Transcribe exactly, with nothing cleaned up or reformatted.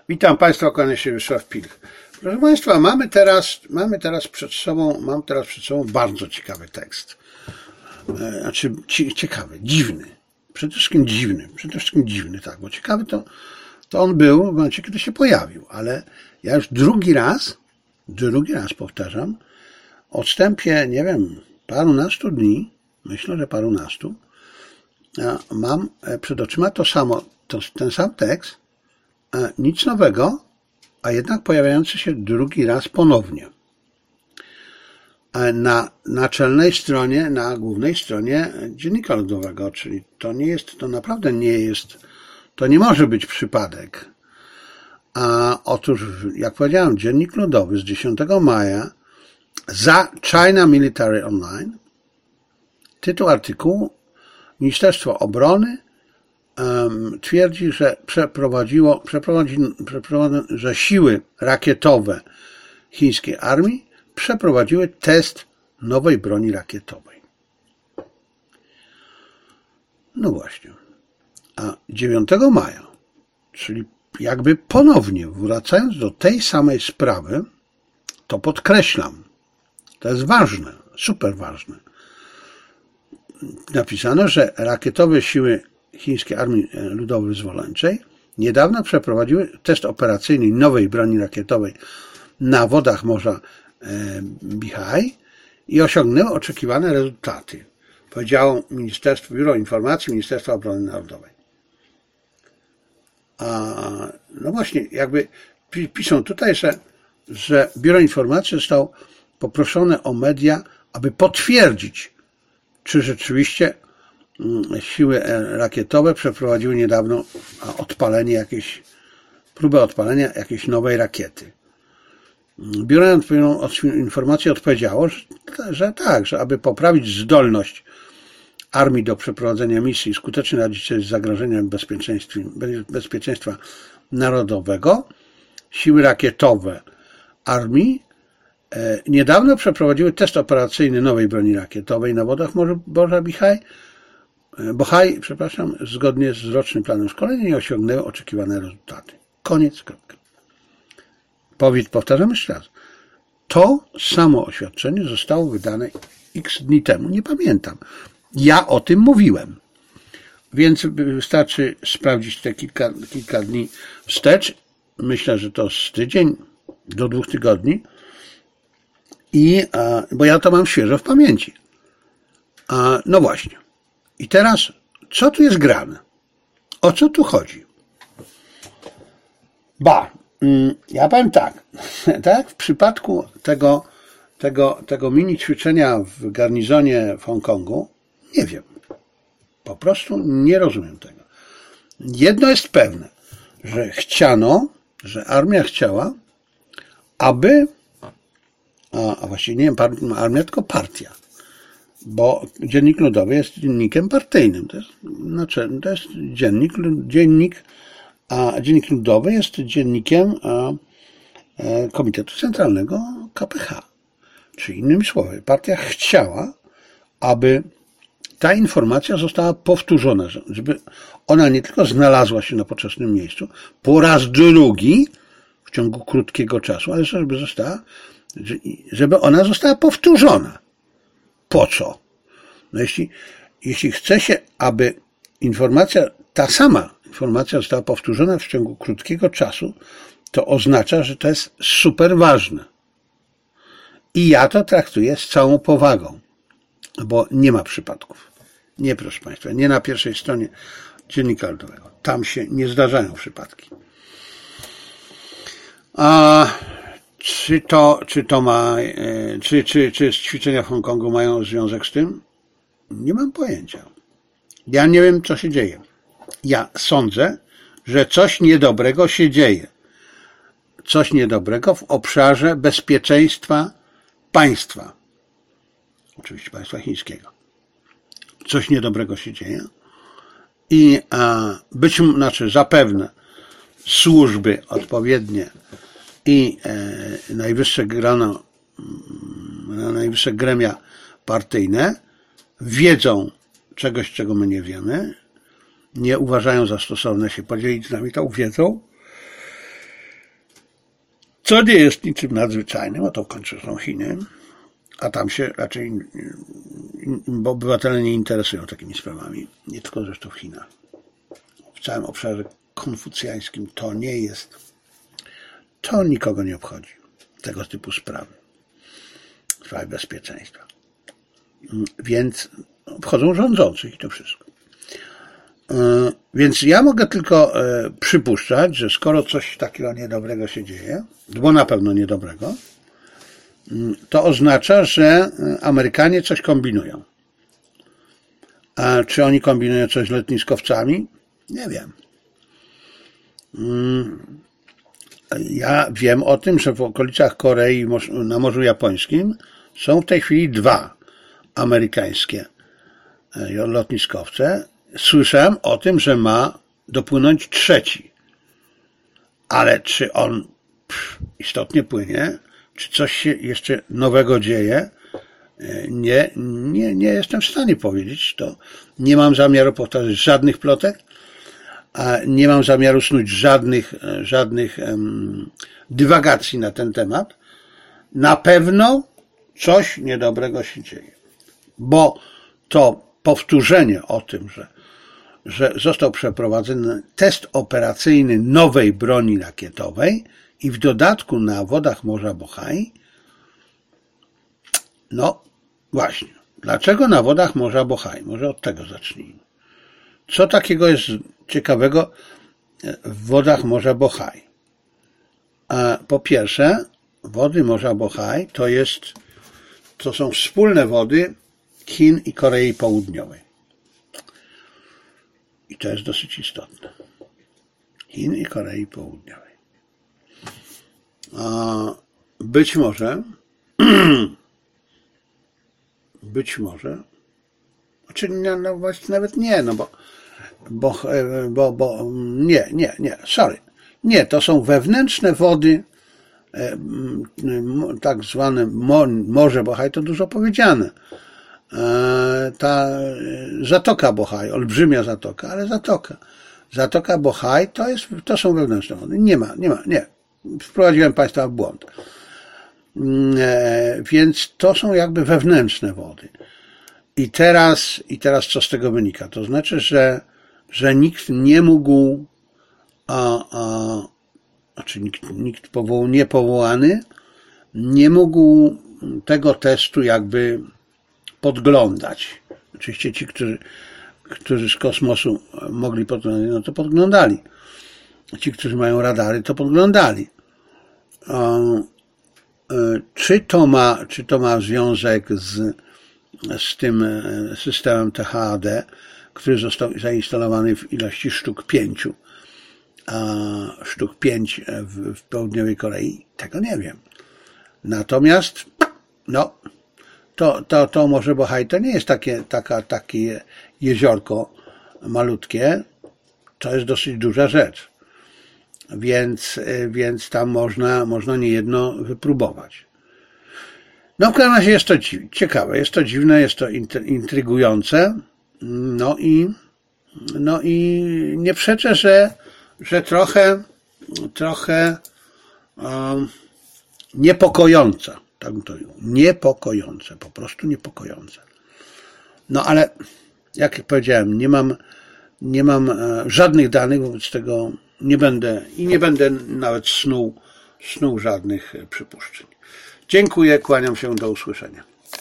Witam Państwa, kłania się Wiesław Pilch. Proszę Państwa, mamy teraz, mamy teraz przed sobą, mam teraz przed sobą bardzo ciekawy tekst. Znaczy, ciekawy, dziwny. Przede wszystkim dziwny. Przede wszystkim dziwny, tak, bo ciekawy to, to on był w momencie, kiedy się pojawił, ale ja już drugi raz, drugi raz powtarzam, w odstępie, nie wiem, parunastu dni, myślę, że parunastu, mam przed oczyma to samo, to, ten sam tekst, nic nowego, a jednak pojawiający się drugi raz ponownie. Na naczelnej stronie, na głównej stronie Dziennika Ludowego, czyli to nie jest, to naprawdę nie jest, to nie może być przypadek. A otóż, jak powiedziałem, Dziennik Ludowy z dziesiątego maja za China Military Online, tytuł artykułu: Ministerstwo Obrony um, twierdzi, że przeprowadziło, przeprowadzi, przeprowadzi, że siły rakietowe chińskiej armii przeprowadziły test nowej broni rakietowej. No właśnie. A dziewiątego maja, czyli jakby ponownie wracając do tej samej sprawy, to podkreślam, to jest ważne, super ważne, napisano, że rakietowe siły Chińskiej Armii Ludowo-Wyzwoleńczej niedawno przeprowadziły test operacyjny nowej broni rakietowej na wodach Morza Bihaj i osiągnęły oczekiwane rezultaty, powiedziało Ministerstwo, Biuro Informacji Ministerstwa Obrony Narodowej. A, no właśnie, jakby piszą tutaj, że, że Biuro Informacji zostało poproszone o media, aby potwierdzić, czy rzeczywiście siły rakietowe przeprowadziły niedawno odpalenie jakiejś, próbę odpalenia jakiejś nowej rakiety. Biuro Informacji odpowiedziało, że, że tak, że aby poprawić zdolność armii do przeprowadzenia misji i skutecznie radzić sobie z zagrożeniem bezpieczeństwa, bezpieczeństwa narodowego, siły rakietowe armii e, niedawno przeprowadziły test operacyjny nowej broni rakietowej na wodach Morza Bihaj, Bohaj, przepraszam, zgodnie z rocznym planem szkolenia i osiągnęły oczekiwane rezultaty. Koniec, kropka. Powiedz, powtarzam jeszcze raz. To samo oświadczenie zostało wydane x dni temu. Nie pamiętam. Ja o tym mówiłem. Więc wystarczy sprawdzić te kilka, kilka dni wstecz. Myślę, że to z tydzień do dwóch tygodni. I, bo ja to mam świeżo w pamięci. No właśnie. I teraz, co tu jest grane? O co tu chodzi? Ba, ja powiem tak, tak, w przypadku tego, tego, tego mini ćwiczenia w garnizonie w Hongkongu, nie wiem, po prostu nie rozumiem tego. Jedno jest pewne, że chciano, że armia chciała, aby, a, a właściwie nie wiem, armia, tylko partia, bo Dziennik Ludowy jest dziennikiem partyjnym, to jest, znaczy, to jest dziennik, dziennik a Dziennik Ludowy jest dziennikiem Komitetu Centralnego K P H. Czyli innymi słowy, partia chciała, aby ta informacja została powtórzona, żeby ona nie tylko znalazła się na poczesnym miejscu, po raz drugi w ciągu krótkiego czasu, ale żeby została, żeby ona została powtórzona. Po co? No jeśli, jeśli chce się, aby informacja, ta sama informacja została powtórzona w ciągu krótkiego czasu, to oznacza, że to jest super ważne. I ja to traktuję z całą powagą, bo nie ma przypadków. Nie, proszę Państwa, nie na pierwszej stronie Dziennika Ludowego. Tam się nie zdarzają przypadki. A czy to, czy to ma, czy, czy, czy ćwiczenia w Hongkongu mają związek z tym? Nie mam pojęcia. Ja nie wiem, co się dzieje. Ja sądzę, że coś niedobrego się dzieje. Coś niedobrego w obszarze bezpieczeństwa państwa. Oczywiście państwa chińskiego. Coś niedobrego się dzieje. I a, być znaczy zapewne służby odpowiednie i e, najwyższe grono, najwyższe gremia partyjne wiedzą czegoś, czego my nie wiemy, nie uważają za stosowne się podzielić z nami tą wiedzą Co nie jest niczym nadzwyczajnym, a to w końcu są Chiny, a tam się raczej bo obywatele nie interesują takimi sprawami, nie tylko zresztą w Chinach. W całym obszarze konfucjańskim to nie jest, to nikogo nie obchodzi, tego typu sprawy, sprawy bezpieczeństwa. Więc obchodzą rządzących i to wszystko. Więc ja mogę tylko przypuszczać, że skoro coś takiego niedobrego się dzieje, bo na pewno niedobrego, to oznacza, że Amerykanie coś kombinują. A czy oni kombinują coś z lotniskowcami? Nie wiem. Ja wiem o tym, że w okolicach Korei na Morzu Japońskim są w tej chwili dwa amerykańskie lotniskowce. Słyszałem o tym, że ma dopłynąć trzeci. Ale czy on pff, istotnie płynie, czy coś się jeszcze nowego dzieje, nie, nie, nie jestem w stanie powiedzieć. To nie mam zamiaru powtarzać żadnych plotek, a nie mam zamiaru snuć żadnych, żadnych um, dywagacji na ten temat. Na pewno coś niedobrego się dzieje. Bo to powtórzenie o tym, że, że został przeprowadzony test operacyjny nowej broni rakietowej i w dodatku na wodach Morza Bohai, no właśnie, dlaczego na wodach Morza Bohai? Może od tego zacznijmy. Co takiego jest ciekawego w wodach Morza Bohai? Po pierwsze, wody Morza Bohai to jest, to są wspólne wody Chin i Korei Południowej. I to jest dosyć istotne. Chin i Korei Południowej. A być może, być może, znaczy no właśnie nawet nie, no bo, bo, bo, bo nie, nie, nie, sorry. Nie, to są wewnętrzne wody, tak zwane Morze Bohai, to dużo powiedziane. Ta Zatoka Bohai, olbrzymia zatoka, ale zatoka. Zatoka Bohai to, jest, to są wewnętrzne wody. Nie ma, nie ma, nie. Wprowadziłem Państwa w błąd. Więc to są jakby wewnętrzne wody. I teraz, i teraz co z tego wynika? To znaczy, że, że nikt nie mógł, a, a, znaczy nikt, nikt powoł, niepowołany nie mógł tego testu jakby podglądać. Oczywiście ci, którzy, którzy z kosmosu mogli podglądać, no to podglądali. Ci, którzy mają radary, to podglądali. Czy to ma, czy to ma związek z, z tym systemem T H A D, który został zainstalowany w ilości sztuk pięciu, a sztuk pięć w, w południowej Korei? Tego nie wiem. Natomiast, no, to, to, to Morze Bohai to nie jest takie, taka, takie jeziorko malutkie, to jest dosyć duża rzecz. Więc, więc tam można, można niejedno wypróbować. No w każdym razie jest to ciekawe, jest to dziwne, jest to intrygujące, no i, no i nie przeczę, że, że trochę, trochę um, niepokojące, tak bym to mówił, niepokojące, po prostu niepokojące. No ale, jak powiedziałem, nie mam, nie mam żadnych danych, wobec tego nie będę i nie będę nawet snuł, snuł żadnych przypuszczeń. Dziękuję, kłaniam się, do usłyszenia.